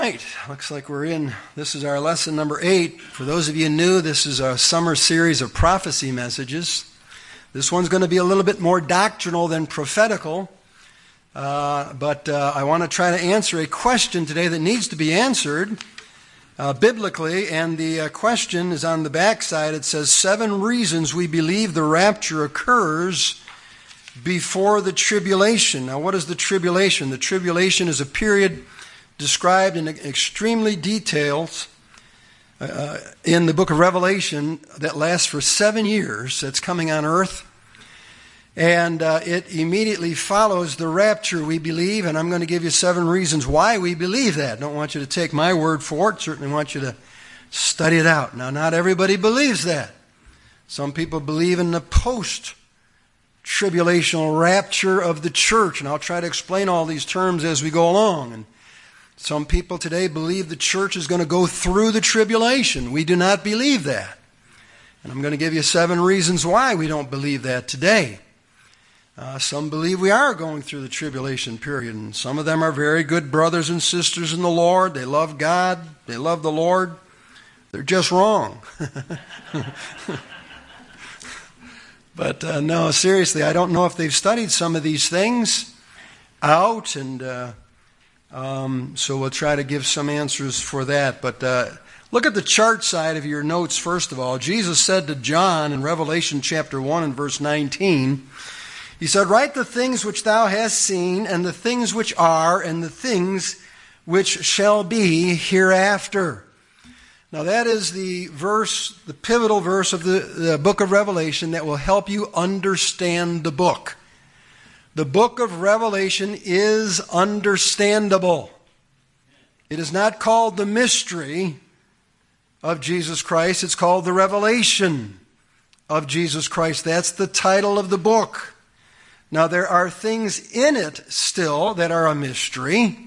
Right, looks like this is our lesson number 8. For those of you new, this is a summer series of prophecy messages. This one's going to be a little bit more doctrinal than prophetical, but I want to try to answer a question today that needs to be answered biblically, and the question is on the back side. It says, 7 reasons we believe the rapture occurs before the tribulation. Now, what is the tribulation? The tribulation is a period described in extremely details in the book of Revelation that lasts for 7 years. That's coming on earth. And it immediately follows the rapture, we believe, and I'm going to give you 7 reasons why we believe that. I don't want you to take my word for it. Certainly want you to study it out. Now, not everybody believes that. Some people believe in the post-tribulational rapture of the church, and I'll try to explain all these terms as we go along. And some people today believe the church is going to go through the tribulation. We do not believe that. And I'm going to give you 7 reasons why we don't believe that today. Some believe we are going through the tribulation period, and some of them are very good brothers and sisters in the Lord. They love God. They love the Lord. They're just wrong. But no, seriously, I don't know if they've studied some of these things out, and so we'll try to give some answers for that. But look at the chart side of your notes first of all. Jesus said to John in Revelation chapter 1 and verse 19, he said, "Write the things which thou hast seen, and the things which are, and the things which shall be hereafter." Now that is the verse, the pivotal verse of the book of Revelation that will help you understand the book. The book of Revelation is understandable. It is not called the mystery of Jesus Christ. It's called the revelation of Jesus Christ. That's the title of the book. Now, there are things in it still that are a mystery,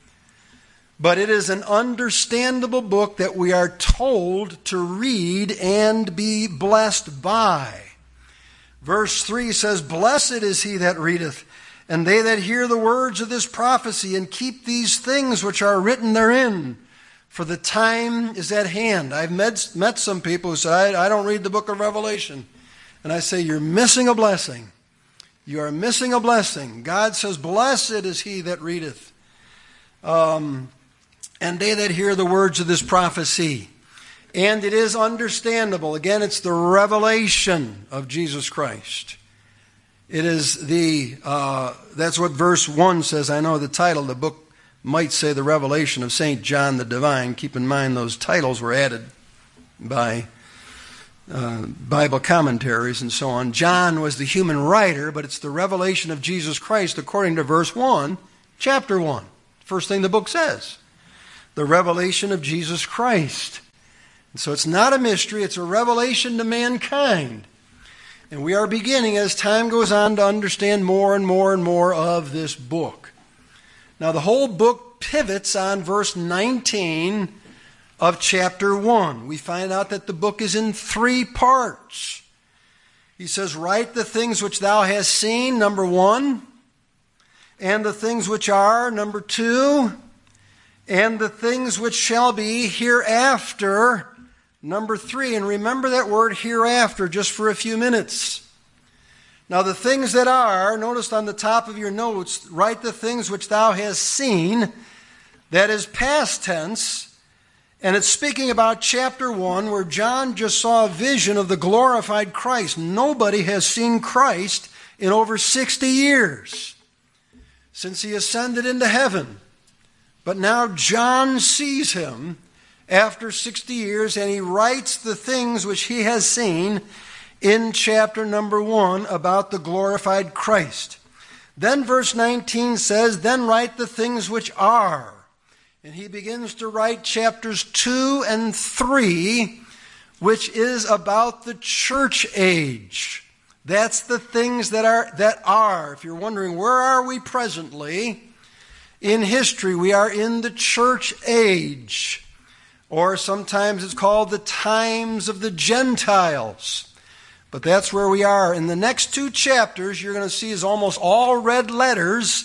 but it is an understandable book that we are told to read and be blessed by. Verse 3 says, "Blessed is he that readeth, and they that hear the words of this prophecy, and keep these things which are written therein, for the time is at hand." I've met some people who say, I don't read the book of Revelation. And I say, you're missing a blessing. You are missing a blessing. God says, "Blessed is he that readeth, and they that hear the words of this prophecy." And it is understandable. Again, it's the revelation of Jesus Christ. It is that's what verse 1 says. I know the title of the book might say the revelation of St. John the Divine. Keep in mind those titles were added by Bible commentaries and so on. John was the human writer, but it's the revelation of Jesus Christ according to verse 1, chapter 1. First thing the book says. The revelation of Jesus Christ. And so it's not a mystery, it's a revelation to mankind. And we are beginning, as time goes on, to understand more and more and more of this book. Now, the whole book pivots on verse 19 of chapter 1. We find out that the book is in 3 parts. He says, "Write the things which thou hast seen," number 1, "and the things which are," number 2, "and the things which shall be hereafter," number 3. And remember that word hereafter just for a few minutes. Now the things that are, notice on the top of your notes, "Write the things which thou hast seen." That is past tense. And it's speaking about chapter 1 where John just saw a vision of the glorified Christ. Nobody has seen Christ in over 60 years since he ascended into heaven. But now John sees him after 60 years, and he writes the things which he has seen in chapter number 1 about the glorified Christ. Then verse 19 says, "Then write the things which are." And he begins to write chapters 2 and 3, which is about the church age. That's the things that are. If you're wondering, where are we presently in history? We are in the church age. Or sometimes it's called the times of the Gentiles. But that's where we are. In the next 2 chapters, you're going to see is almost all red letters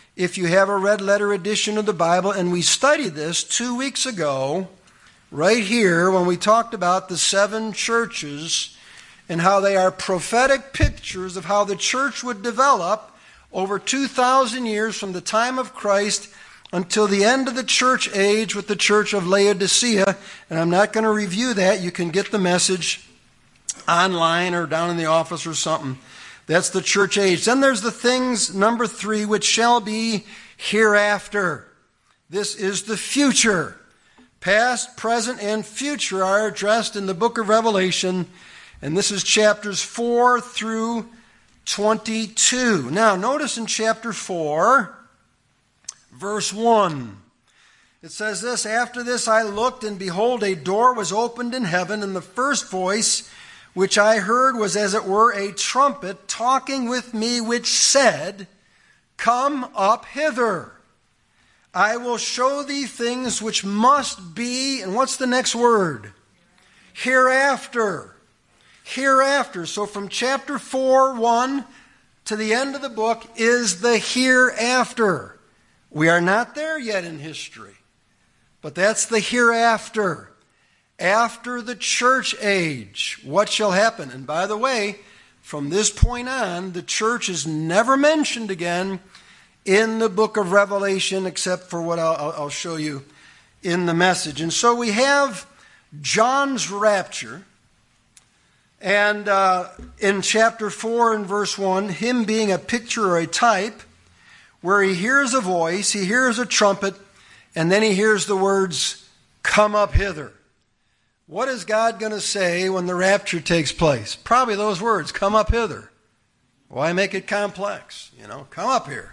if you have a red letter edition of the Bible, and we studied this 2 weeks ago, right here, when we talked about the 7 churches and how they are prophetic pictures of how the church would develop over 2,000 years from the time of Christ until the end of the church age with the church of Laodicea. And I'm not going to review that. You can get the message online or down in the office or something. That's the church age. Then there's the things, number 3, which shall be hereafter. This is the future. Past, present, and future are addressed in the book of Revelation. And this is chapters 4 through 22. Now, notice in chapter 4, verse 1. It says this, "After this I looked, and behold, a door was opened in heaven, and the first voice which I heard was as it were a trumpet talking with me, which said, Come up hither. I will show thee things which must be," and what's the next word? Hereafter. Hereafter. So from chapter 4, 1 to the end of the book is the hereafter. We are not there yet in history, but that's the hereafter. After the church age, what shall happen? And by the way, from this point on, the church is never mentioned again in the book of Revelation, except for what I'll show you in the message. And so we have John's rapture, and in chapter 4 and verse 1, him being a picture or a type, where he hears a voice, he hears a trumpet, and then he hears the words, "Come up hither." What is God going to say when the rapture takes place? Probably those words, "Come up hither." Why make it complex? Come up here.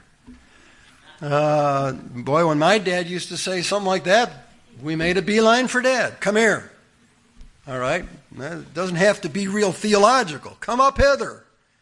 Boy, when my dad used to say something like that, we made a beeline for Dad. "Come here." All right? It doesn't have to be real theological. "Come up hither."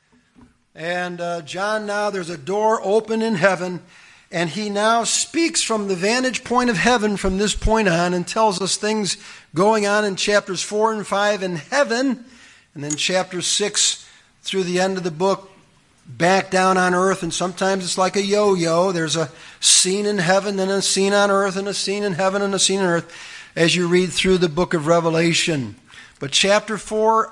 And John, now there's a door open in heaven, and he now speaks from the vantage point of heaven from this point on and tells us things going on in chapters 4 and 5 in heaven, and then chapter 6 through the end of the book back down on earth. And sometimes it's like a yo-yo. There's a scene in heaven, then a scene on earth, and a scene in heaven, and a scene on earth as you read through the book of Revelation. But chapter 4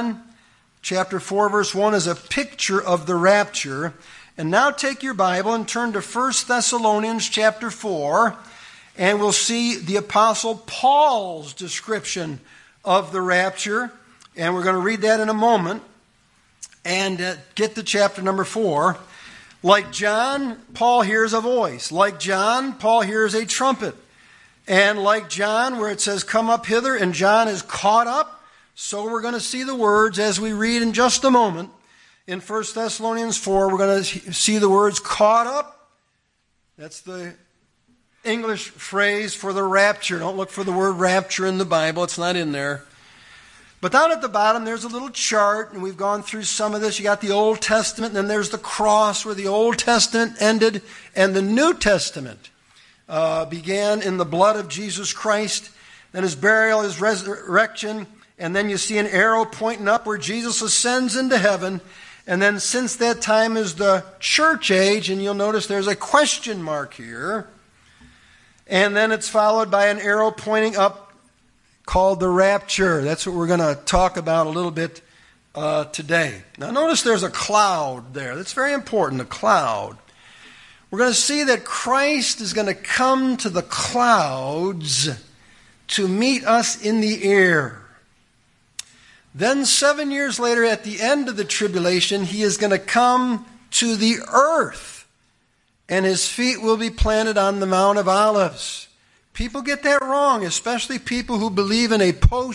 verse 1 is a picture of the rapture. And now take your Bible and turn to 1 Thessalonians chapter 4, and we'll see the Apostle Paul's description of the rapture. And we're going to read that in a moment and get to chapter number 4. Like John, Paul hears a voice. Like John, Paul hears a trumpet. And like John, where it says, "Come up hither," and John is caught up, so we're going to see the words as we read in just a moment. In 1 Thessalonians 4, we're going to see the words "caught up." That's the English phrase for the rapture. Don't look for the word rapture in the Bible. It's not in there. But down at the bottom, there's a little chart, and we've gone through some of this. You got the Old Testament, and then there's the cross where the Old Testament ended, and the New Testament began in the blood of Jesus Christ, then his burial, his resurrection, and then you see an arrow pointing up where Jesus ascends into heaven. And then since that time is the church age, and you'll notice there's a question mark here. And then it's followed by an arrow pointing up called the rapture. That's what we're going to talk about a little bit today. Now notice there's a cloud there. That's very important, a cloud. We're going to see that Christ is going to come to the clouds to meet us in the air. Then 7 years later, at the end of the tribulation, he is going to come to the earth, and his feet will be planted on the Mount of Olives. People get that wrong, especially people who believe in a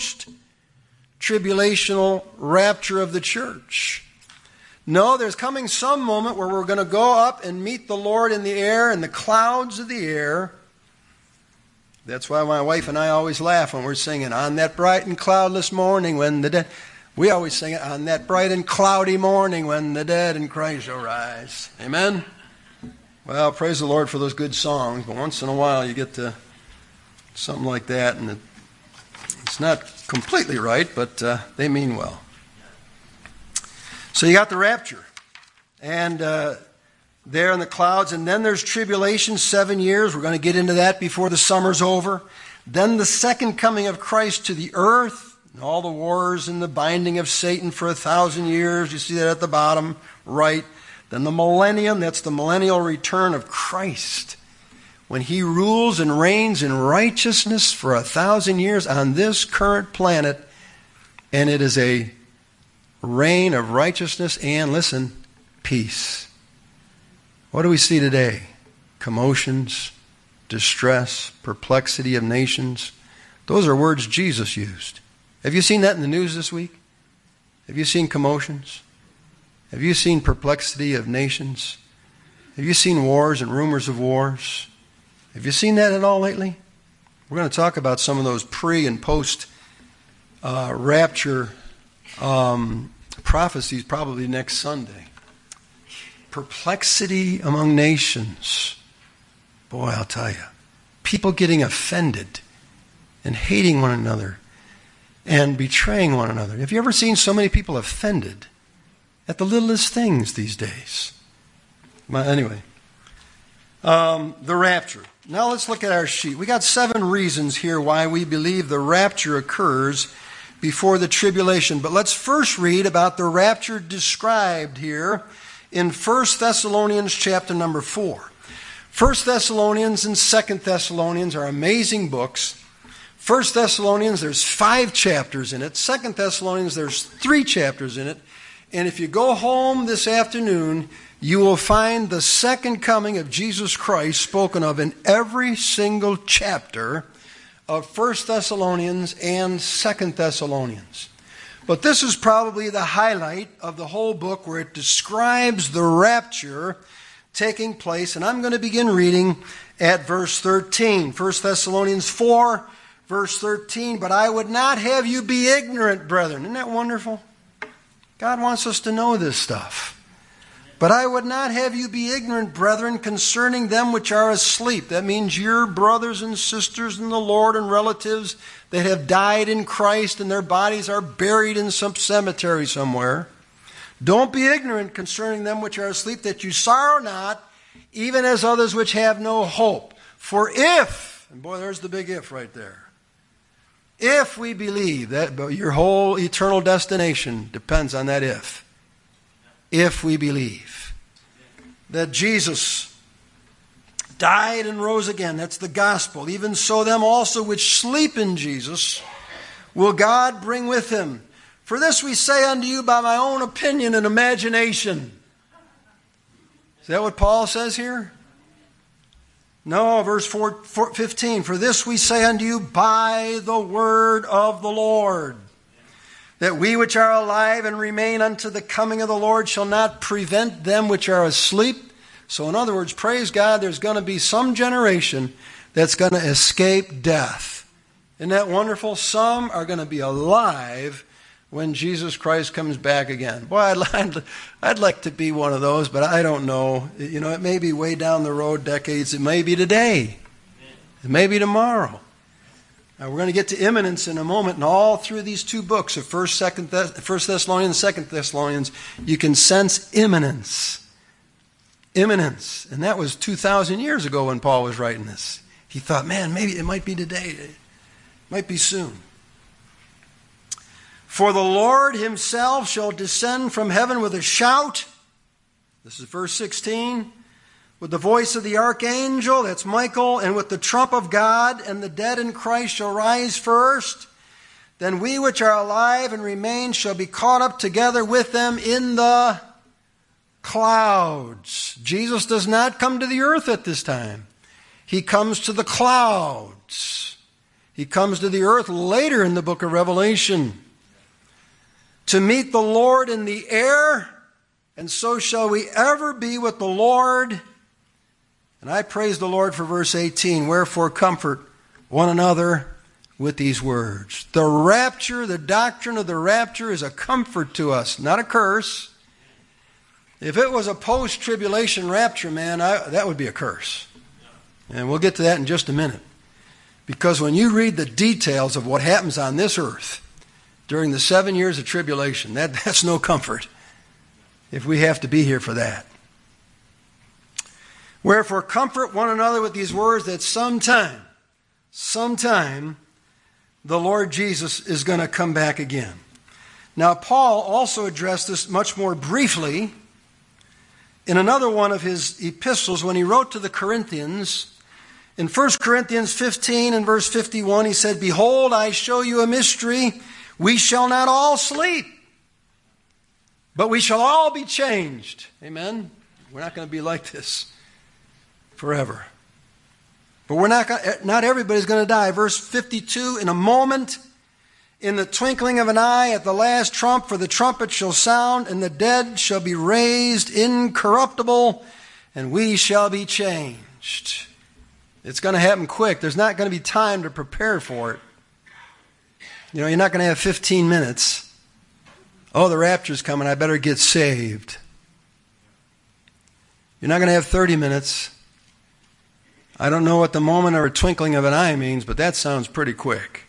post-tribulational rapture of the church. No, there's coming some moment where we're going to go up and meet the Lord in the air, in the clouds of the air. That's why my wife and I always laugh when we're singing, "On that bright and cloudless morning when the dead..." We always sing it, "On that bright and cloudy morning when the dead in Christ shall rise." Amen? Well, praise the Lord for those good songs, but once in a while you get to something like that, and it's not completely right, but they mean well. So you got the rapture. And there in the clouds. And then there's tribulation, 7 years. We're going to get into that before the summer's over. Then the second coming of Christ to the earth, and all the wars and the binding of Satan for 1,000 years. You see that at the bottom right. Then the millennium, that's the millennial return of Christ, when he rules and reigns in righteousness for 1,000 years on this current planet. And it is a reign of righteousness and, listen, peace. What do we see today? Commotions, distress, perplexity of nations. Those are words Jesus used. Have you seen that in the news this week? Have you seen commotions? Have you seen perplexity of nations? Have you seen wars and rumors of wars? Have you seen that at all lately? We're going to talk about some of those pre- and post-rapture prophecies probably next Sunday. Perplexity among nations. Boy, I'll tell you. People getting offended and hating one another and betraying one another. Have you ever seen so many people offended at the littlest things these days? Well, anyway, the rapture. Now let's look at our sheet. We got 7 reasons here why we believe the rapture occurs before the tribulation. But let's first read about the rapture described here in 1 Thessalonians chapter number 4. 1 Thessalonians and 2 Thessalonians are amazing books. 1 Thessalonians, there's 5 chapters in it. 2 Thessalonians, there's 3 chapters in it. And if you go home this afternoon, you will find the second coming of Jesus Christ spoken of in every single chapter of 1 Thessalonians and 2 Thessalonians. But this is probably the highlight of the whole book, where it describes the rapture taking place. And I'm going to begin reading at verse 13. 1 Thessalonians 4, verse 13. But I would not have you be ignorant, brethren. Isn't that wonderful? God wants us to know this stuff. But I would not have you be ignorant, brethren, concerning them which are asleep. That means your brothers and sisters in the Lord and relatives that have died in Christ and their bodies are buried in some cemetery somewhere. Don't be ignorant concerning them which are asleep, that you sorrow not, even as others which have no hope. For if, and boy, there's the big if right there. If we believe, that your whole eternal destination depends on that if. If we believe that Jesus died and rose again, that's the gospel. Even so, them also which sleep in Jesus will God bring with him. For this we say unto you by my own opinion and imagination. Is that what Paul says here? No, verse 15. For this we say unto you by the word of the Lord, that we which are alive and remain unto the coming of the Lord shall not prevent them which are asleep. So in other words, praise God, there's going to be some generation that's going to escape death. Isn't that wonderful? Some are going to be alive when Jesus Christ comes back again. Boy, I'd like to be one of those, but I don't know. You know, it may be way down the road, decades. It may be today. It may be tomorrow. Now, we're going to get to imminence in a moment, and all through these 2 books of 1 Thessalonians, 2 Thessalonians, you can sense imminence. Imminence. And that was 2,000 years ago when Paul was writing this. He thought, man, maybe it might be today. It might be soon. For the Lord himself shall descend from heaven with a shout. This is verse 16. With the voice of the archangel, that's Michael, and with the trump of God, and the dead in Christ shall rise first. Then we which are alive and remain shall be caught up together with them in the clouds. Jesus does not come to the earth at this time. He comes to the clouds. He comes to the earth later in the book of Revelation to meet the Lord in the air, and so shall we ever be with the Lord. And I praise the Lord for verse 18. Wherefore comfort one another with these words. The rapture, the doctrine of the rapture is a comfort to us, not a curse. If it was a post-tribulation rapture, man, that would be a curse. And we'll get to that in just a minute. Because when you read the details of what happens on this earth during the 7 years of tribulation, that's no comfort if we have to be here for that. Wherefore comfort one another with these words that sometime, the Lord Jesus is going to come back again. Now, Paul also addressed this much more briefly in another one of his epistles when he wrote to the Corinthians. In 1 Corinthians 15 and verse 51, he said, Behold, I show you a mystery. We shall not all sleep, but we shall all be changed. Amen? We're not going to be like this forever. But not everybody's going to die. Verse 52, in a moment, in the twinkling of an eye, at the last trump, for the trumpet shall sound, and the dead shall be raised incorruptible, and we shall be changed. It's going to happen quick. There's not going to be time to prepare for it. You know, you're not going to have 15 minutes. Oh, the rapture's coming. I better get saved. You're not going to have 30 minutes. I don't know what the moment or a twinkling of an eye means, but that sounds pretty quick.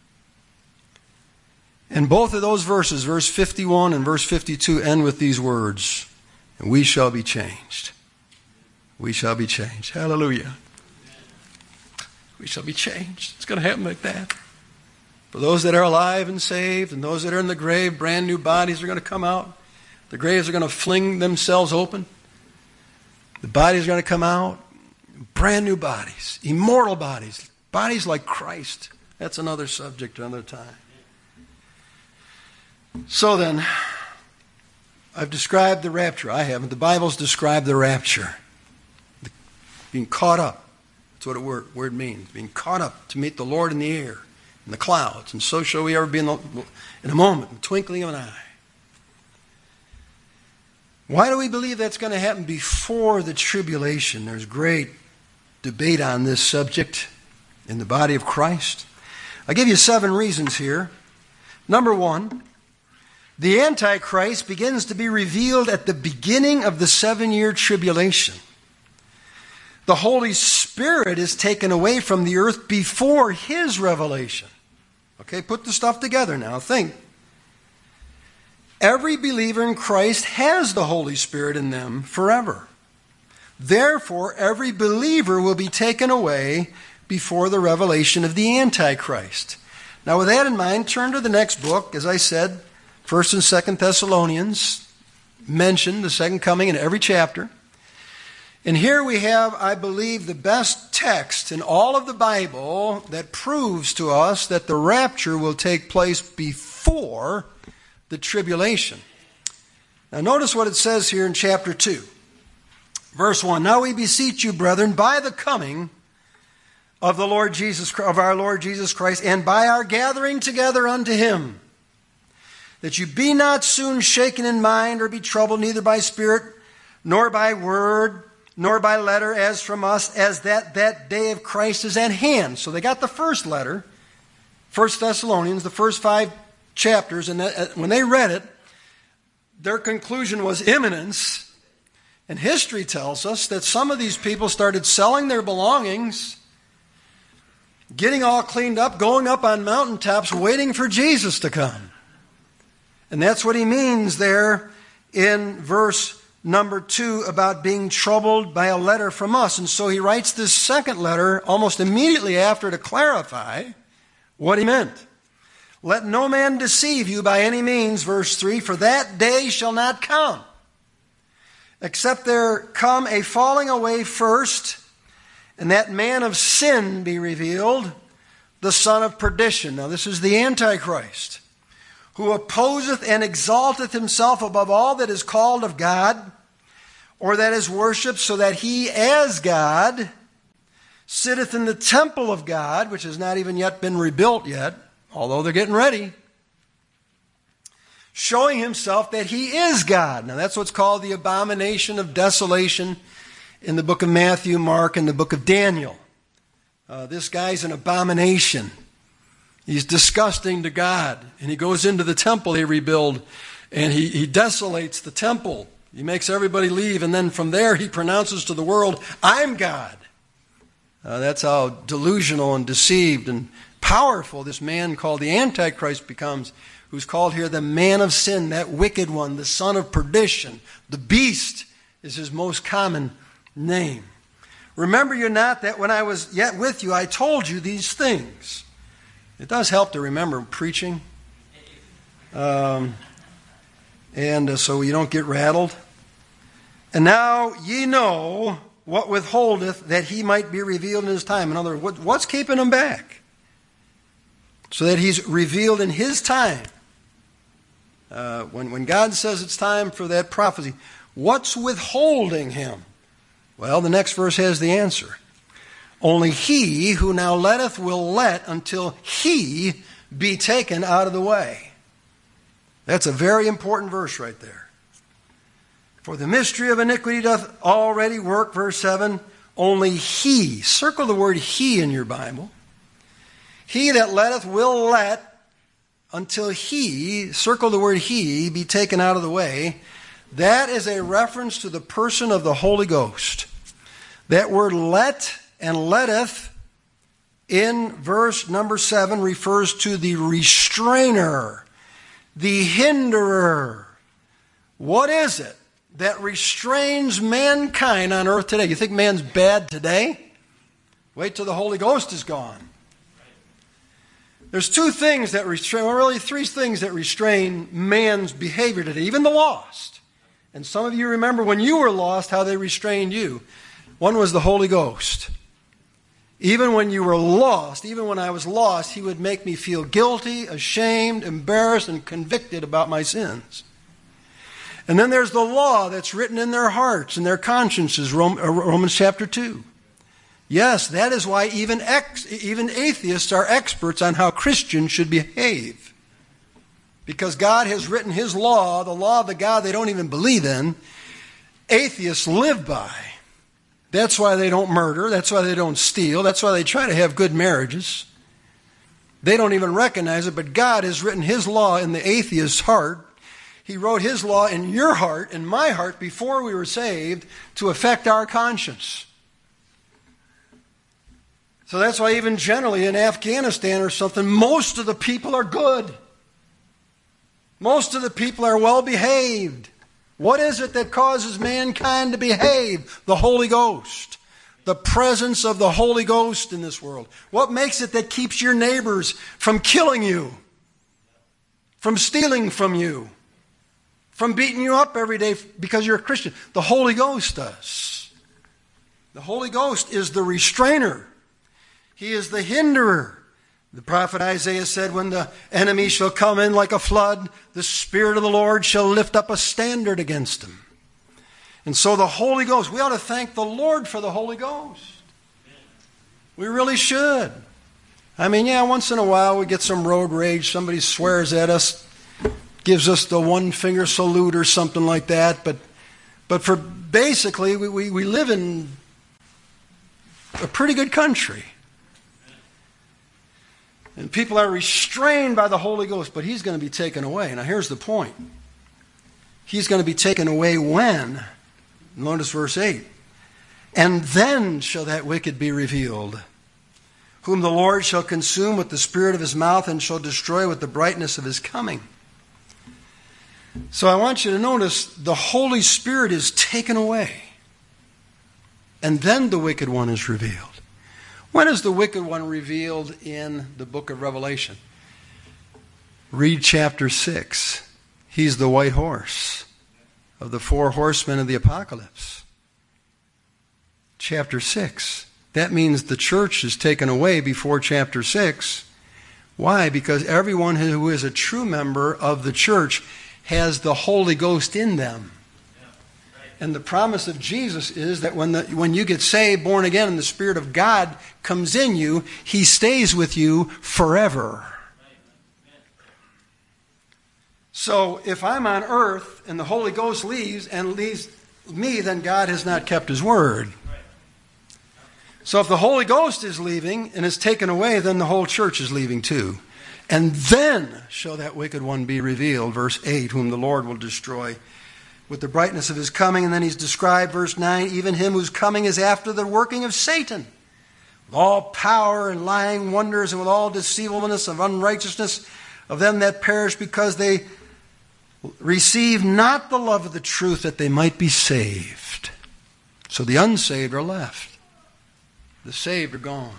And both of those verses, verse 51 and verse 52, end with these words, and we shall be changed. We shall be changed. Hallelujah. We shall be changed. It's going to happen like that. For those that are alive and saved, and those that are in the grave, brand new bodies are going to come out. The graves are going to fling themselves open. The bodies are going to come out. Brand new bodies, immortal bodies, bodies like Christ. That's another subject another time. So then, I've described the rapture. I haven't. The Bible's described the rapture. Being caught up. That's what a word means. Being caught up to meet the Lord in the air, in the clouds. And so shall we ever be in a moment, in the twinkling of an eye. Why do we believe that's going to happen before the tribulation? There's great debate on this subject in the body of Christ. I'll give you 7 reasons here. Number 1, the Antichrist begins to be revealed at the beginning of the 7-year tribulation. The Holy Spirit is taken away from the earth before his revelation. Okay, put the stuff together now. Think. Every believer in Christ has the Holy Spirit in them forever. Therefore, every believer will be taken away before the revelation of the Antichrist. Now, with that in mind, turn to the next book. As I said, 1st and 2nd Thessalonians mention the second coming in every chapter. And here we have, I believe, the best text in all of the Bible that proves to us that the rapture will take place before the tribulation. Now, notice what it says here in chapter 2. Verse 1, Now we beseech you, brethren, by the coming of our Lord Jesus Christ, and by our gathering together unto him, that you be not soon shaken in mind or be troubled, neither by spirit, nor by word, nor by letter, as from us, as that day of Christ is at hand. So they got the first letter, 1 Thessalonians, the first 5 chapters, and when they read it, their conclusion was imminence. And history tells us that some of these people started selling their belongings, getting all cleaned up, going up on mountaintops, waiting for Jesus to come. And that's what he means there in verse number 2 about being troubled by a letter from us. And so he writes this second letter almost immediately after to clarify what he meant. Let no man deceive you by any means, verse 3, for that day shall not come, except there come a falling away first, and that man of sin be revealed, the son of perdition. Now this is the Antichrist, who opposeth and exalteth himself above all that is called of God, or that is worshipped, so that he as God sitteth in the temple of God, which has not even yet been rebuilt yet, although they're getting ready, showing himself that he is God. Now that's what's called the abomination of desolation in the book of Matthew, Mark, and the book of Daniel. This guy's an abomination. He's disgusting to God. And he goes into the temple he rebuilt, and he desolates the temple. He makes everybody leave, and then from there he pronounces to the world, I'm God. That's how delusional and deceived and powerful this man called the Antichrist becomes, who's called here the man of sin, that wicked one, the son of perdition. The beast is his most common name. Remember you not that when I was yet with you, I told you these things. It does help to remember preaching. So you don't get rattled. And now ye know what withholdeth that he might be revealed in his time. In other words, what's keeping him back? So that he's revealed in his time. When God says it's time for that prophecy, what's withholding him? Well, the next verse has the answer. Only he who now letteth will let until he be taken out of the way. That's a very important verse right there. For the mystery of iniquity doth already work, verse 7. Only he, circle the word he in your Bible. He that letteth will let until he, circle the word he, be taken out of the way. That is a reference to the person of the Holy Ghost. That word let and letteth in verse number 7 refers to the restrainer, the hinderer. What is it that restrains mankind on earth today? You think man's bad today? Wait till the Holy Ghost is gone. There's two things that restrain, well, really three things that restrain man's behavior today, even the lost. And some of you remember when you were lost how they restrained you. One was the Holy Ghost. Even when you were lost, even when I was lost, he would make me feel guilty, ashamed, embarrassed, and convicted about my sins. And then there's the law that's written in their hearts and their consciences, Romans chapter 2. Yes, that is why even atheists are experts on how Christians should behave. Because God has written his law, the law of the God they don't even believe in, atheists live by. That's why they don't murder. That's why they don't steal. That's why they try to have good marriages. They don't even recognize it, but God has written his law in the atheist's heart. He wrote his law in your heart, in my heart, before we were saved to affect our conscience. So that's why even generally in Afghanistan or something, most of the people are good. Most of the people are well behaved. What is it that causes mankind to behave? The Holy Ghost. The presence of the Holy Ghost in this world. What makes it that keeps your neighbors from killing you? From stealing from you? From beating you up every day because you're a Christian? The Holy Ghost does. The Holy Ghost is the restrainer. He is the hinderer. The prophet Isaiah said, when the enemy shall come in like a flood, the Spirit of the Lord shall lift up a standard against him. And so the Holy Ghost, we ought to thank the Lord for the Holy Ghost. We really should. I mean, yeah, once in a while we get some road rage. Somebody swears at us, gives us the one finger salute or something like that. But for basically, we live in a pretty good country. And people are restrained by the Holy Ghost, but he's going to be taken away. Now here's the point. He's going to be taken away when? Notice verse 8. And then shall that wicked be revealed, whom the Lord shall consume with the spirit of his mouth and shall destroy with the brightness of his coming. So I want you to notice the Holy Spirit is taken away. And then the wicked one is revealed. When is the wicked one revealed in the book of Revelation? Read chapter 6. He's the white horse of the four horsemen of the apocalypse. Chapter 6. That means the church is taken away before chapter 6. Why? Because everyone who is a true member of the church has the Holy Ghost in them. And the promise of Jesus is that when you get saved, born again, and the Spirit of God comes in you, he stays with you forever. So if I'm on earth and the Holy Ghost leaves me, then God has not kept his word. So if the Holy Ghost is leaving and is taken away, then the whole church is leaving too. And then shall that wicked one be revealed, verse 8, whom the Lord will destroy with the brightness of his coming. And then he's described, verse 9, even him whose coming is after the working of Satan, with all power and lying wonders, and with all deceivableness of unrighteousness of them that perish, because they receive not the love of the truth, that they might be saved. So the unsaved are left. The saved are gone.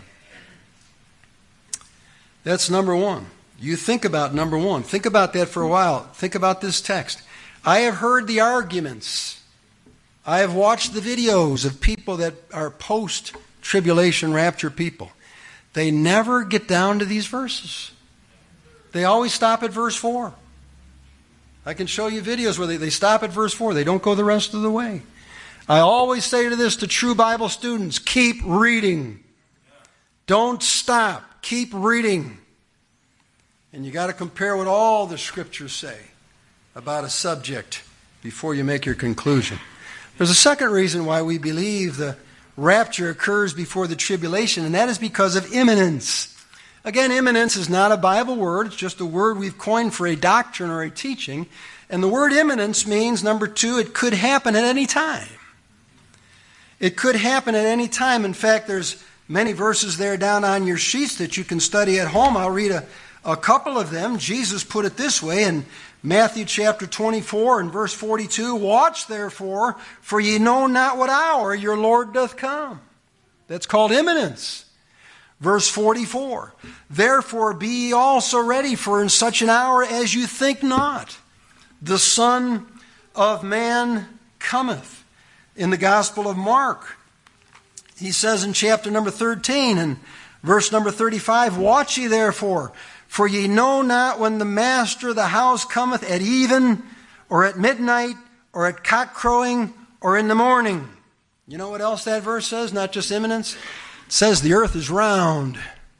That's number one. You think about number one. Think about that for a while. Think about this text. I have heard the arguments. I have watched the videos of people that are post-tribulation rapture people. They never get down to these verses. They always stop at verse 4. I can show you videos where they stop at verse 4. They don't go the rest of the way. I always say to this to true Bible students, keep reading. Don't stop. Keep reading. And you got to compare what all the scriptures say about a subject before you make your conclusion. There's a second reason why we believe the rapture occurs before the tribulation, and that is because of imminence. Again, imminence is not a Bible word. It's just a word we've coined for a doctrine or a teaching. And the word imminence means, number two, it could happen at any time. It could happen at any time. In fact, there's many verses there down on your sheets that you can study at home. I'll read a couple of them. Jesus put it this way in Matthew chapter 24 and verse 42, "Watch therefore, for ye know not what hour your Lord doth come." That's called imminence. Verse 44, "Therefore be ye also ready, for in such an hour as you think not, the Son of Man cometh." In the Gospel of Mark, he says in chapter number 13 and verse number 35, "Watch ye therefore, for ye know not when the master of the house cometh, at even, or at midnight, or at cock crowing, or in the morning." You know what else that verse says? Not just imminence. It says the earth is round.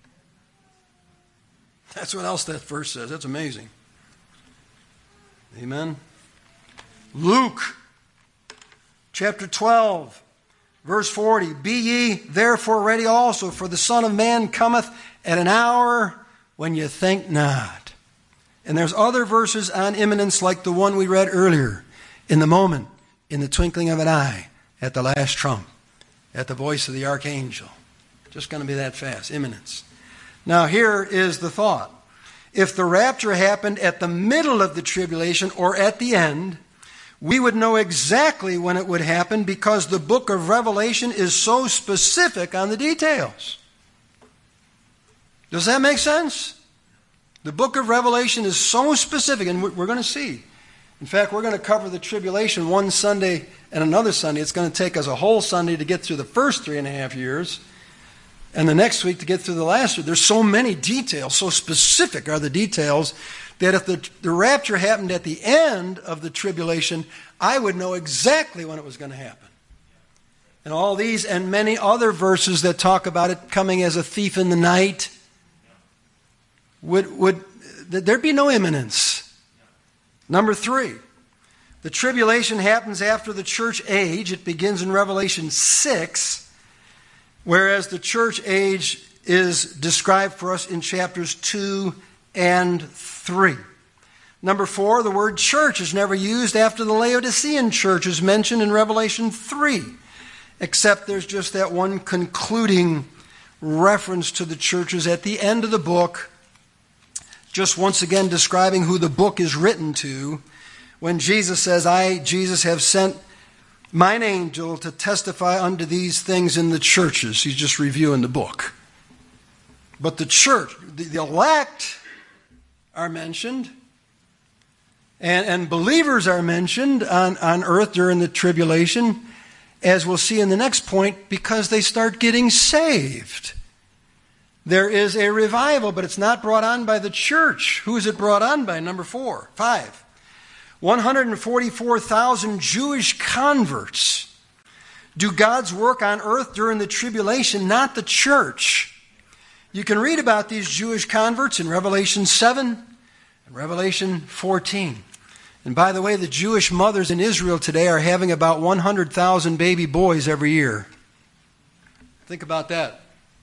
That's what else that verse says. That's amazing. Amen. Luke chapter 12, verse 40. "Be ye therefore ready also, for the Son of Man cometh at an hour when you think not." And there's other verses on imminence like the one we read earlier. "In the moment, in the twinkling of an eye, at the last trump, at the voice of the archangel." Just going to be that fast. Imminence. Now here is the thought. If the rapture happened at the middle of the tribulation or at the end, we would know exactly when it would happen because the book of Revelation is so specific on the details. Does that make sense? The book of Revelation is so specific, and we're going to see. In fact, we're going to cover the tribulation one Sunday and another Sunday. It's going to take us a whole Sunday to get through the first 3.5 years, and the next week to get through the last year. There's so many details, so specific are the details, that if the rapture happened at the end of the tribulation, I would know exactly when it was going to happen. And all these and many other verses that talk about it coming as a thief in the night, would there'd be no imminence. Number 3, the tribulation happens after the church age. It begins in Revelation 6, whereas the church age is described for us in chapters 2 and 3. Number 4, the word church is never used after the Laodicean church is mentioned in Revelation 3, except there's just that one concluding reference to the churches at the end of the book, just once again describing who the book is written to, when Jesus says, "I, Jesus, have sent mine angel to testify unto these things in the churches." He's just reviewing the book. But the church, the elect are mentioned, and believers are mentioned on earth during the tribulation, as we'll see in the next point, because they start getting saved. There is a revival, but it's not brought on by the church. Who is it brought on by? Number 5. 144,000 Jewish converts do God's work on earth during the tribulation, not the church. You can read about these Jewish converts in Revelation 7 and Revelation 14. And by the way, the Jewish mothers in Israel today are having about 100,000 baby boys every year. Think about that.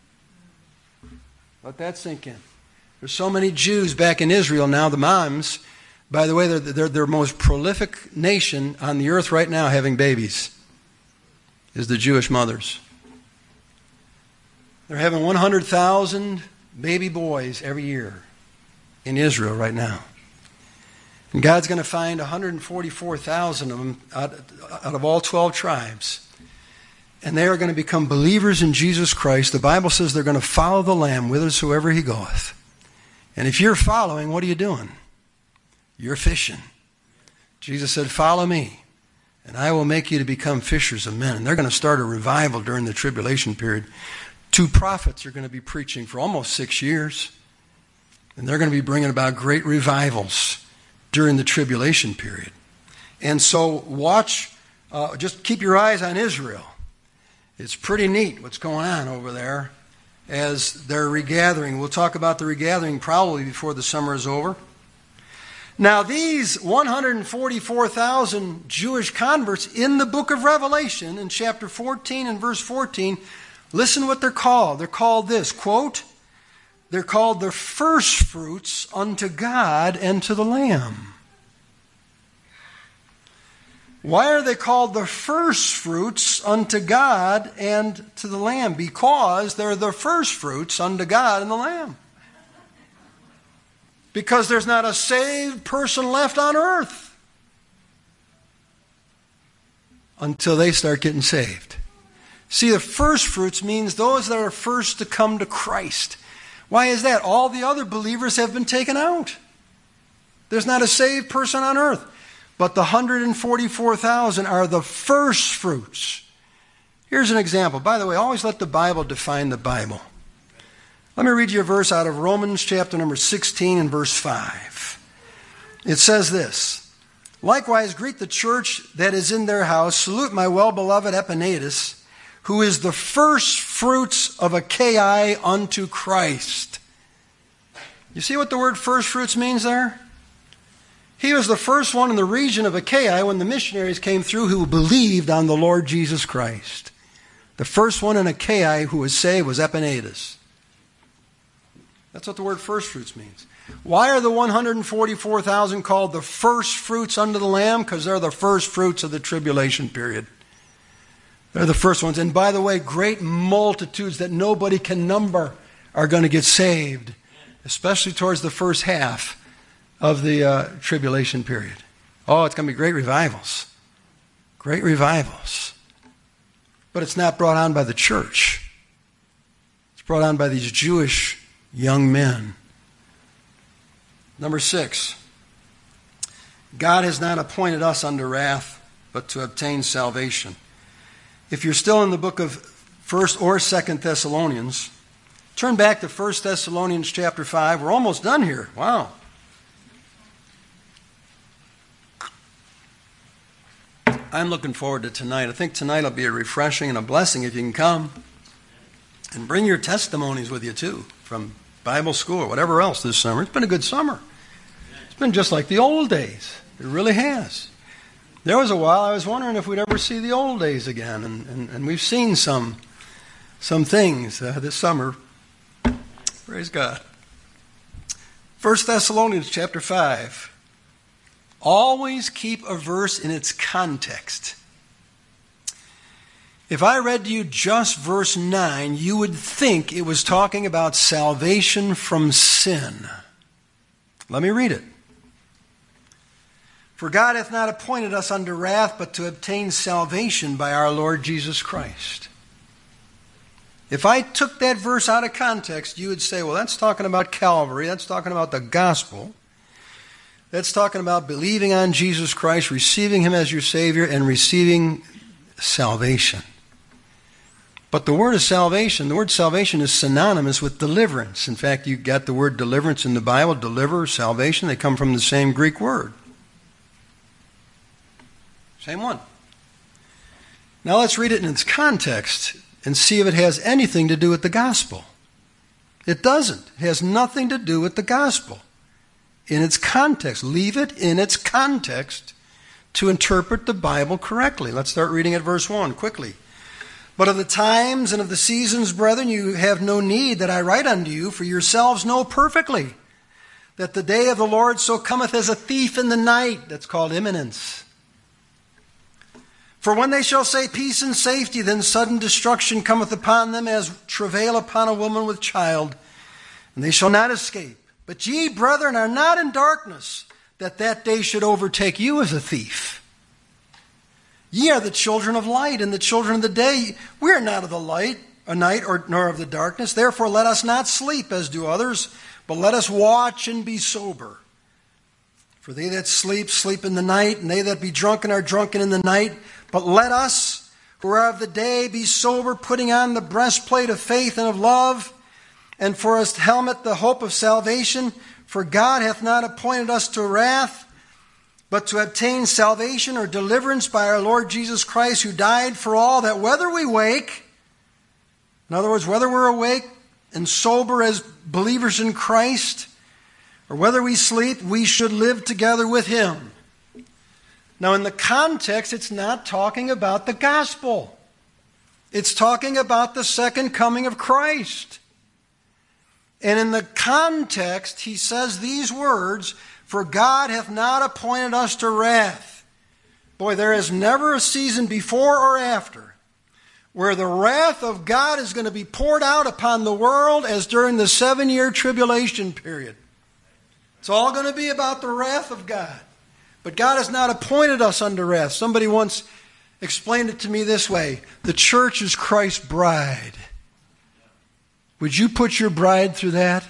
Let that sink in. There's so many Jews back in Israel now, the moms. By the way, they're the most prolific nation on the earth right now having babies, is the Jewish mothers. They're having 100,000 baby boys every year in Israel right now. And God's going to find 144,000 of them out of all 12 tribes. and they are going to become believers in Jesus Christ. The Bible says they're going to follow the Lamb whithersoever he goeth. And if you're following, what are you doing? You're fishing. Jesus said, follow me, and I will make you to become fishers of men. And they're going to start a revival during the tribulation period. 2 prophets are going to be preaching for almost 6 years. And they're going to be bringing about great revivals during the tribulation period. And so watch, just keep your eyes on Israel. It's pretty neat what's going on over there as they're regathering. We'll talk about the regathering probably before the summer is over. Now these 144,000 Jewish converts in the book of Revelation in chapter 14 and verse 14, listen what they're called. They're called this, quote, they're called the first fruits unto God and to the Lamb. Why are they called the first fruits unto God and to the Lamb? Because they're the first fruits unto God and the Lamb. Because there's not a saved person left on earth until they start getting saved. See, the first fruits means those that are first to come to Christ. Why is that? All the other believers have been taken out. There's not a saved person on earth. But the 144,000 are the first fruits. Here's an example. By the way, always let the Bible define the Bible. Let me read you a verse out of Romans chapter number 16 and verse 5. It says this, likewise greet the church that is in their house. Salute my well-beloved Epaenetus, who is the first fruits of Achaia unto Christ. You see what the word first fruits means there? He was the first one in the region of Achaia when the missionaries came through who believed on the Lord Jesus Christ. The first one in Achaia who was saved was Epaenetus. That's what the word first fruits means. Why are the 144,000 called the first fruits unto the Lamb? Because they're the first fruits of the tribulation period. They're the first ones. And by the way, great multitudes that nobody can number are going to get saved, especially towards the first half of the tribulation period. Oh, it's going to be great revivals. Great revivals. But it's not brought on by the church. It's brought on by these Jewish young men. Number 6. God has not appointed us unto wrath, but to obtain salvation. If you're still in the book of 1st or 2nd Thessalonians, turn back to 1 Thessalonians chapter 5. We're almost done here. Wow. I'm looking forward to tonight. I think tonight will be a refreshing and a blessing if you can come. And bring your testimonies with you too, from Bible school or whatever else this summer. It's been a good summer. It's been just like the old days. It really has. There was a while I was wondering if we'd ever see the old days again. And we've seen some things this summer. Praise God. 1 Thessalonians chapter 5. Always keep a verse in its context. If I read to you just verse 9, you would think it was talking about salvation from sin. Let me read it. For God hath not appointed us unto wrath, but to obtain salvation by our Lord Jesus Christ. If I took that verse out of context, you would say, well, that's talking about Calvary. That's talking about the gospel. That's talking about believing on Jesus Christ, receiving Him as your Savior, and receiving salvation. But the word salvation is synonymous with deliverance. In fact, you got the word deliverance in the Bible, deliver, salvation. They come from the same Greek word. Same one. Now let's read it in its context and see if it has anything to do with the gospel. It doesn't. It has nothing to do with the gospel. In its context. Leave it in its context to interpret the Bible correctly. Let's start reading at verse 1 quickly. But of the times and of the seasons, brethren, you have no need that I write unto you, for yourselves know perfectly that the day of the Lord so cometh as a thief in the night. That's called imminence. For when they shall say peace and safety, then sudden destruction cometh upon them as travail upon a woman with child, and they shall not escape. But ye, brethren, are not in darkness, that day should overtake you as a thief. Ye are the children of light and the children of the day. We are not of the light, a night, nor of the darkness. Therefore let us not sleep as do others, but let us watch and be sober. For they that sleep, sleep in the night, and they that be drunken are drunken in the night. But let us, who are of the day, be sober, putting on the breastplate of faith and of love, and for us helmet the hope of salvation. For God hath not appointed us to wrath, but to obtain salvation or deliverance by our Lord Jesus Christ, who died for all, that whether we wake, in other words, whether we're awake and sober as believers in Christ, or whether we sleep, we should live together with Him. Now, in the context, it's not talking about the gospel. It's talking about the second coming of Christ. And in the context, he says these words, for God hath not appointed us to wrath. Boy, there is never a season before or after where the wrath of God is going to be poured out upon the world as during the 7-year tribulation period. It's all going to be about the wrath of God. But God has not appointed us unto wrath. Somebody once explained it to me this way. The church is Christ's bride. Would you put your bride through that?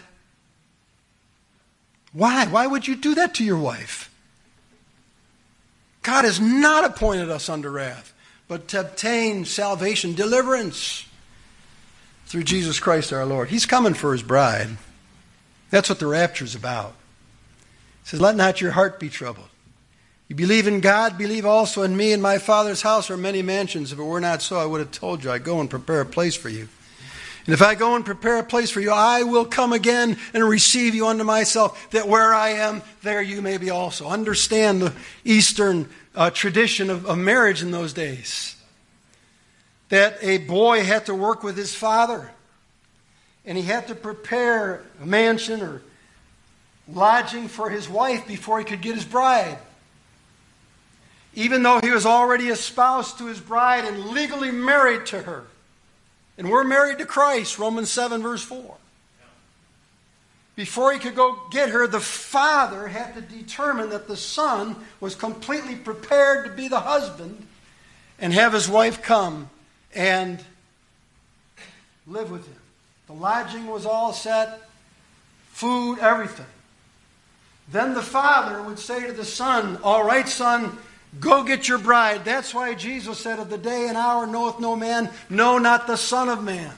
Why? Why would you do that to your wife? God has not appointed us unto wrath, but to obtain salvation, deliverance through Jesus Christ our Lord. He's coming for His bride. That's what the rapture is about. He says, let not your heart be troubled. You believe in God, believe also in me. In my Father's house are many mansions. If it were not so, I would have told you. I go and prepare a place for you. And if I go and prepare a place for you, I will come again and receive you unto myself, that where I am, there you may be also. Understand the Eastern tradition of marriage in those days. That a boy had to work with his father, and he had to prepare a mansion or lodging for his wife before he could get his bride. Even though he was already espoused to his bride and legally married to her. And we're married to Christ, Romans 7, verse 4. Before he could go get her, the father had to determine that the son was completely prepared to be the husband and have his wife come and live with him. The lodging was all set, food, everything. Then the father would say to the son, all right, son, go get your bride. That's why Jesus said, of the day and hour knoweth no man, no, not the Son of Man.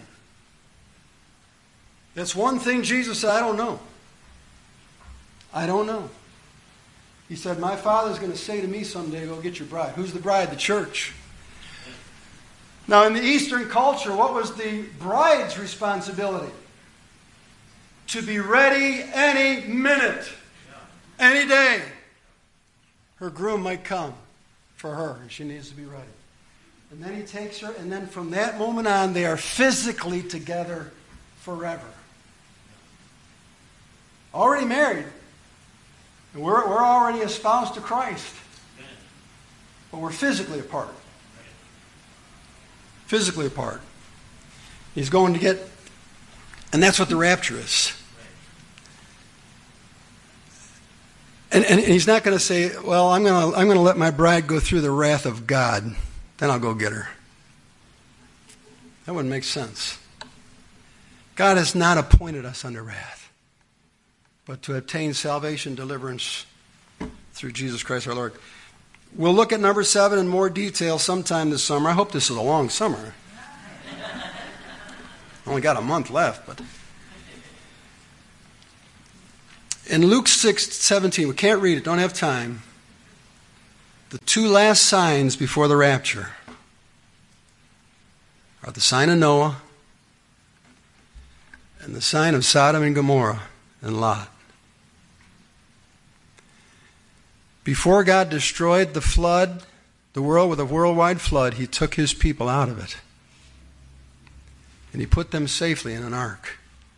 That's one thing Jesus said, I don't know. I don't know. He said, my Father's going to say to me someday, go get your bride. Who's the bride? The church. Now, in the Eastern culture, what was the bride's responsibility? To be ready any minute, any day. Her groom might come for her, and she needs to be ready. And then he takes her, and then from that moment on, they are physically together forever. Already married. And we're already espoused to Christ. But we're physically apart. Physically apart. He's going to get, and that's what the rapture is. And he's not going to say, well, I'm going to let my bride go through the wrath of God. Then I'll go get her. That wouldn't make sense. God has not appointed us unto wrath, but to obtain salvation, deliverance through Jesus Christ our Lord. We'll look at number 7 in more detail sometime this summer. I hope this is a long summer. Only got a month left, but... In Luke 6:17, we can't read it, don't have time. The two last signs before the rapture are the sign of Noah and the sign of Sodom and Gomorrah and Lot. Before God destroyed the flood, the world with a worldwide flood, He took His people out of it. And He put them safely in an ark.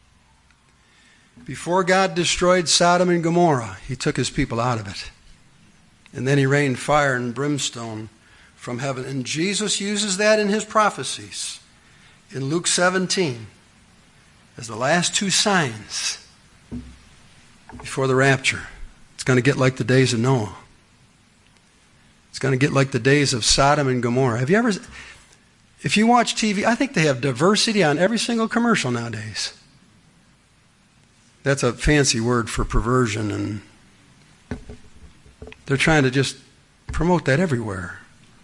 Before God destroyed Sodom and Gomorrah, He took His people out of it. And then He rained fire and brimstone from heaven. And Jesus uses that in His prophecies in Luke 17 as the last two signs before the rapture. It's going to get like the days of Noah. It's going to get like the days of Sodom and Gomorrah. If you watch TV, I think they have diversity on every single commercial nowadays. That's a fancy word for perversion, and they're trying to just promote that everywhere.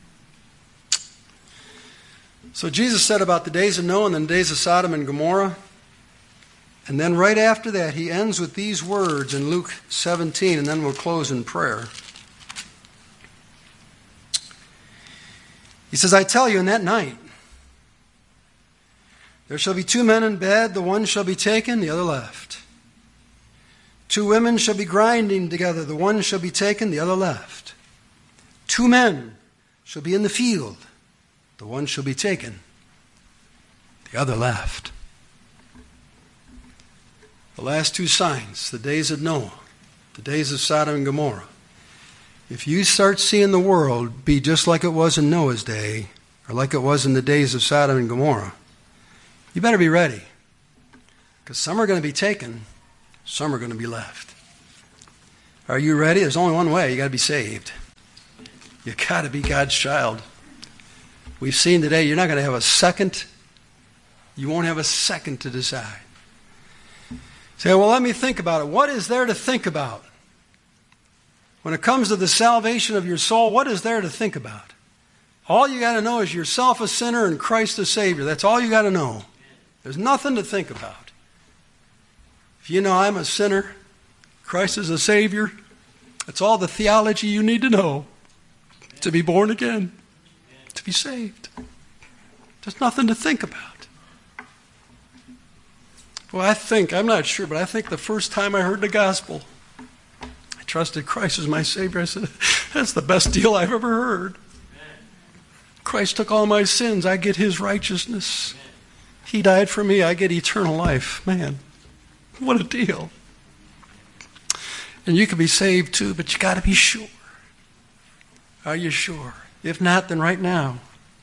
So Jesus said about the days of Noah and the days of Sodom and Gomorrah. And then right after that, he ends with these words in Luke 17, and then we'll close in prayer. He says, I tell you, in that night, there shall be 2 men in bed, the one shall be taken, the other left. 2 women shall be grinding together, the one shall be taken, the other left. 2 men shall be in the field, the one shall be taken, the other left. The last 2 signs, the days of Noah, the days of Sodom and Gomorrah. If you start seeing the world be just like it was in Noah's day, or like it was in the days of Sodom and Gomorrah, you better be ready. Because some are going to be taken, some are going to be left. Are you ready? There's only one way. You got to be saved. You got to be God's child. We've seen today you're not going to have a second. You won't have a second to decide. Say, well, let me think about it. What is there to think about? When it comes to the salvation of your soul, what is there to think about? All you got to know is yourself a sinner and Christ a Savior. That's all you got to know. There's nothing to think about. If you know I'm a sinner, Christ is a Savior, that's all the theology you need to know to be born again, to be saved. There's nothing to think about. Well, I'm not sure, but I think the first time I heard the gospel, I trusted Christ as my Savior. I said, that's the best deal I've ever heard. Christ took all my sins. I get His righteousness. He died for me. I get eternal life. Man, what a deal. And you can be saved too, but you got to be sure. Are you sure? If not, then right now.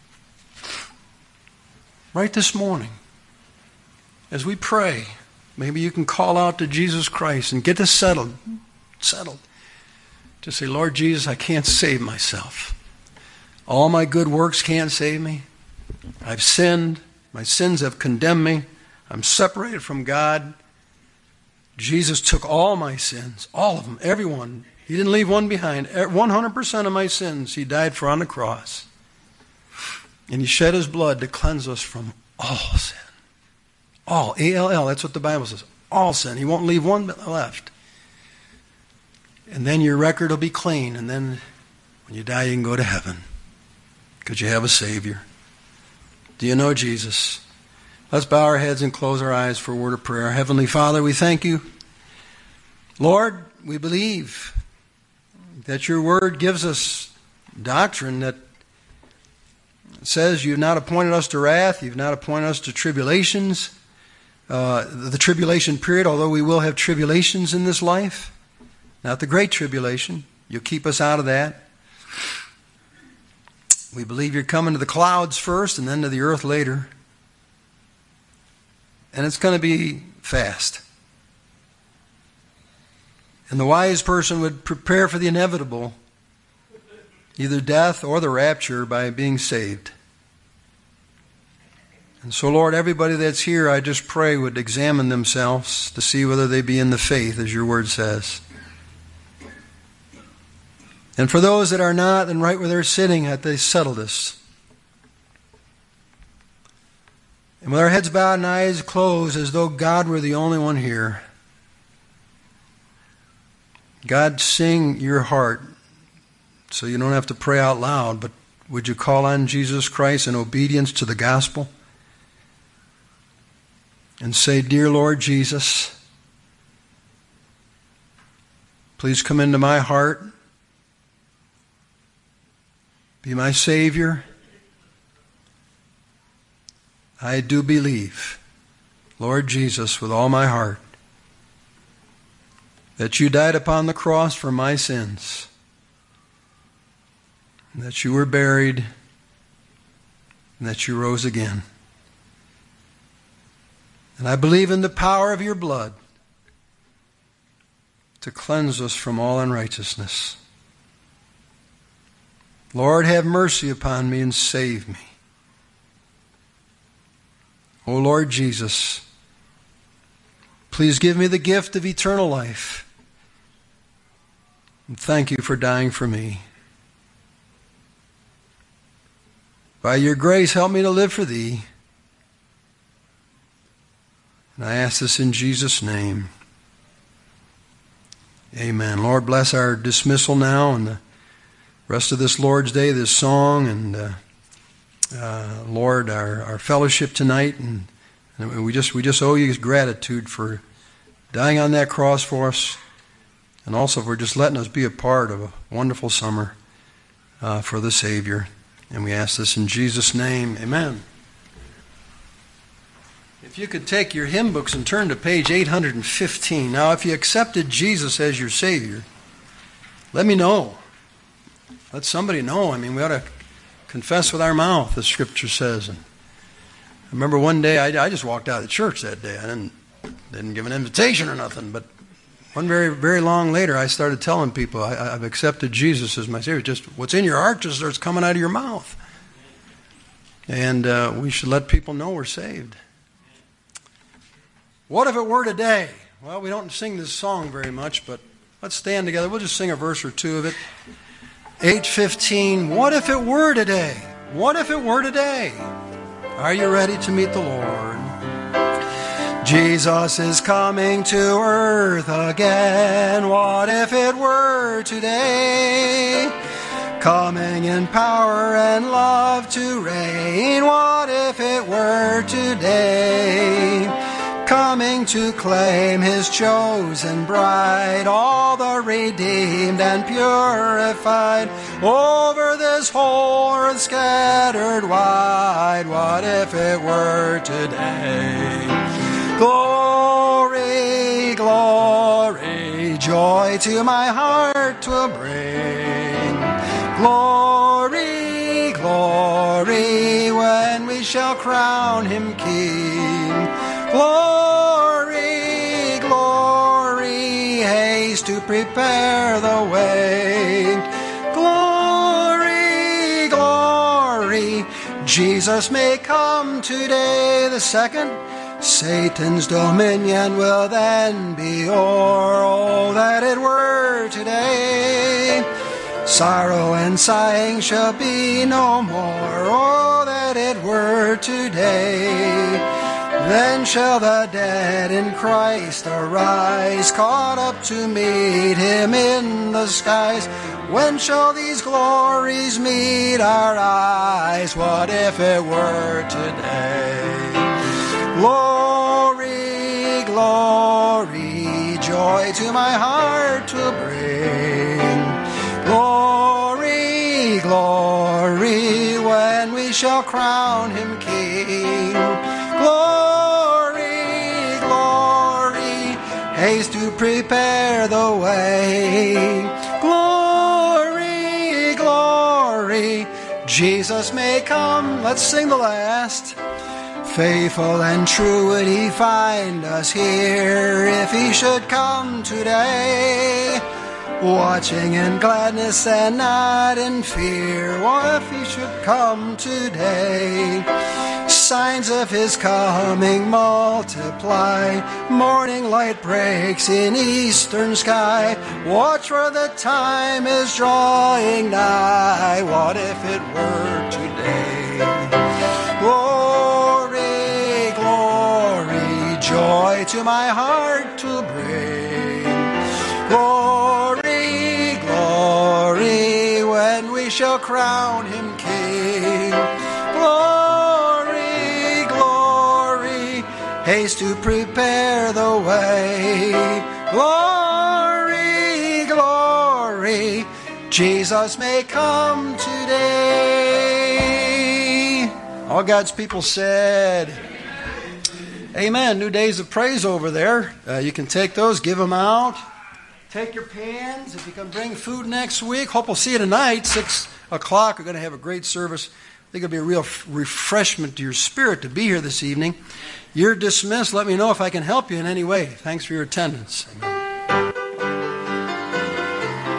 Right this morning. As we pray, maybe you can call out to Jesus Christ and get this settled. Just say, Lord Jesus, I can't save myself. All my good works can't save me. I've sinned. My sins have condemned me. I'm separated from God. Jesus took all my sins, all of them, everyone. He didn't leave one behind. 100% of my sins He died for on the cross. And He shed His blood to cleanse us from all sin. All, A-L-L, that's what the Bible says. All sin. He won't leave one left. And then your record will be clean. And then when you die, you can go to heaven. Because you have a Savior. Do you know Jesus? Let's bow our heads and close our eyes for a word of prayer. Heavenly Father, we thank You. Lord, we believe that Your Word gives us doctrine that says You've not appointed us to wrath. You've not appointed us to tribulations. The tribulation period, although we will have tribulations in this life, not the great tribulation. You'll keep us out of that. We believe You're coming to the clouds first and then to the earth later. And it's going to be fast. And the wise person would prepare for the inevitable, either death or the rapture, by being saved. And so, Lord, everybody that's here, I just pray would examine themselves to see whether they be in the faith, as Your Word says. And for those that are not, then right where they're sitting, that they settle this. And with our heads bowed and eyes closed, as though God were the only one here, God, sing your heart so you don't have to pray out loud, but would you call on Jesus Christ in obedience to the gospel? And say, Dear Lord Jesus, please come into my heart. Be my Savior. I do believe, Lord Jesus, with all my heart, that You died upon the cross for my sins, and that You were buried, and that You rose again. And I believe in the power of Your blood to cleanse us from all unrighteousness. Lord, have mercy upon me and save me. O Lord Jesus, please give me the gift of eternal life. And thank you for dying for me. By your grace, help me to live for thee. And I ask this in Jesus' name. Amen. Lord, bless our dismissal now and the rest of this Lord's Day, this song, and Lord, our fellowship tonight. And we just owe you gratitude for dying on that cross for us, and also for just letting us be a part of a wonderful summer for the Savior. And we ask this in Jesus' name. Amen. If you could take your hymn books and turn to page 815. Now, if you accepted Jesus as your Savior, let me know. Let somebody know. I mean, we ought to confess with our mouth, as Scripture says. And I remember one day, I just walked out of the church that day. I didn't give an invitation or nothing. But one very, very long later, I started telling people, I've accepted Jesus as my Savior. Just what's in your heart just starts coming out of your mouth. And we should let people know we're saved. What if it were today? Well, we don't sing this song very much, but let's stand together. We'll just sing a verse or two of it. 8:15. What if it were today? What if it were today? Are you ready to meet the Lord? Jesus is coming to earth again. What if it were today? Coming in power and love to reign. What if it were today? Coming to claim his chosen bride, all the redeemed and purified, over this whole earth scattered wide. What if it were today? Glory, glory, joy to my heart to bring. Glory, glory, when we shall crown him King. Glory, glory, haste to prepare the way. Glory, glory, Jesus may come today. The second, Satan's dominion will then be o'er. Oh, that it were today. Sorrow and sighing shall be no more. Oh, that it were today. Then shall the dead in Christ arise, caught up to meet him in the skies. When shall these glories meet our eyes? What if it were today? Glory, glory, joy to my heart to bring. Glory, glory, when we shall crown him King. Glory, glory, haste to prepare the way. Glory, glory, Jesus may come. Let's sing the last. Faithful and true would he find us here if he should come today. Watching in gladness and not in fear. What if he should come today? Signs of his coming multiply. Morning light breaks in eastern sky. Watch, for the time is drawing nigh. What if it were today? Glory, glory, joy to my heart to bring. Glory, glory, when we shall crown him King. Glory, glory, haste to prepare the way. Glory, glory, Jesus may come today. All God's people said, amen. New days of praise over there. You can take those, give them out. Take your pans. If you can bring food next week. Hope we'll see you tonight, 6 o'clock. We're going to have a great service. I think it'll be a real refreshment to your spirit to be here this evening. You're dismissed. Let me know if I can help you in any way. Thanks for your attendance. Amen.